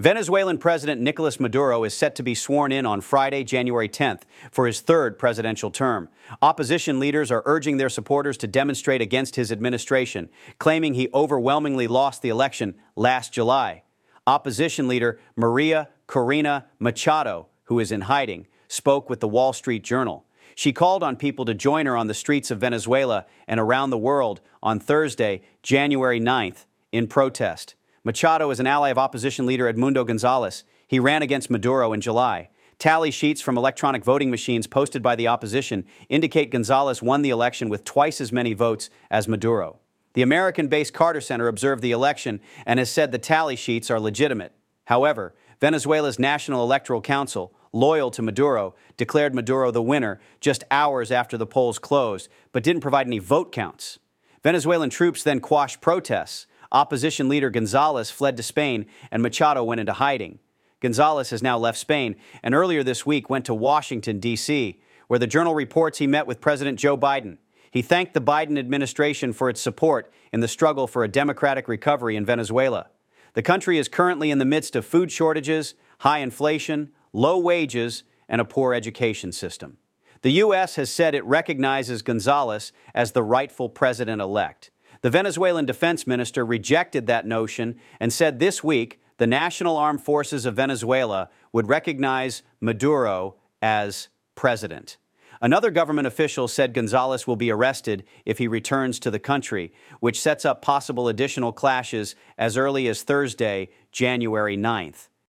Venezuelan President Nicolas Maduro is set to be sworn in on Friday, January 10th, for his third presidential term. Opposition leaders are urging their supporters to demonstrate against his administration, claiming he overwhelmingly lost the election last July. Opposition leader Maria Corina Machado, who is in hiding, spoke with the Wall Street Journal. She called on people to join her on the streets of Venezuela and around the world on Thursday, January 9th, in protest. Machado is an ally of opposition leader Edmundo Gonzalez. He ran against Maduro in July. Tally sheets from electronic voting machines posted by the opposition indicate Gonzalez won the election with twice as many votes as Maduro. The American-based Carter Center observed the election and has said the tally sheets are legitimate. However, Venezuela's National Electoral Council, loyal to Maduro, declared Maduro the winner just hours after the polls closed, but didn't provide any vote counts. Venezuelan troops then quashed protests. Opposition leader Gonzalez fled to Spain, and Machado went into hiding. Gonzalez has now left Spain, and earlier this week went to Washington, D.C., where the Journal reports he met with President Joe Biden. He thanked the Biden administration for its support in the struggle for a democratic recovery in Venezuela. The country is currently in the midst of food shortages, high inflation, low wages, and a poor education system. The U.S. has said it recognizes Gonzalez as the rightful president-elect. The Venezuelan defense minister rejected that notion and said this week the National Armed Forces of Venezuela would recognize Maduro as president. Another government official said Gonzalez will be arrested if he returns to the country, which sets up possible additional clashes as early as Thursday, January 9th.